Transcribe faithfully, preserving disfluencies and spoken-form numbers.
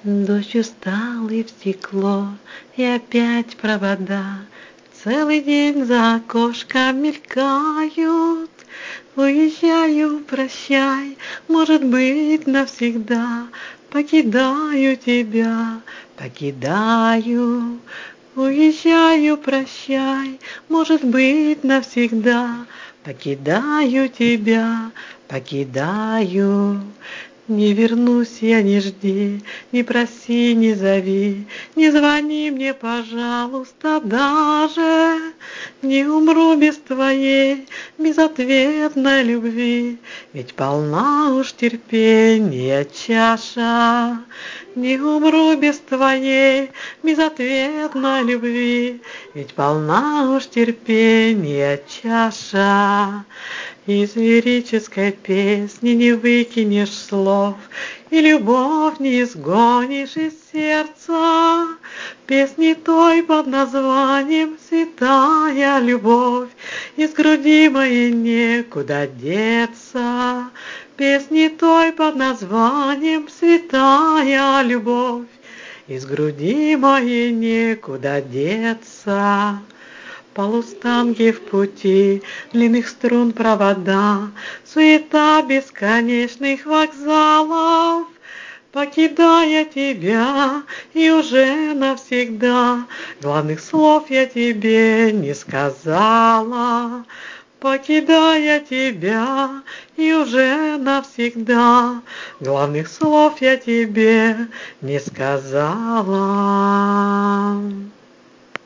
Дождь устал и в стекло, и опять провода целый день за окошком мелькают. Уезжаю, прощай, может быть, навсегда. Покидаю тебя, покидаю. Уезжаю, прощай, может быть, навсегда. Покидаю тебя, покидаю. Не вернусь я, не жди, не проси, не зови, не звони мне, пожалуйста, даже. Не умру без твоей безответной любви, ведь полна уж терпения чаша. Не умру без твоей безответной любви, ведь полна уж терпения чаша. Из лирической песни не выкинешь слов, и любовь не изгонишь из сердца. Песни той под названием «Святая любовь», из груди моей некуда деться. Песни той под названием «Святая любовь», из груди моей некуда деться. Полустанки в пути, длинных струн провода, суета бесконечных вокзалов. Покидая тебя и уже навсегда, главных слов я тебе не сказала. Покидая тебя и уже навсегда, главных слов я тебе не сказала.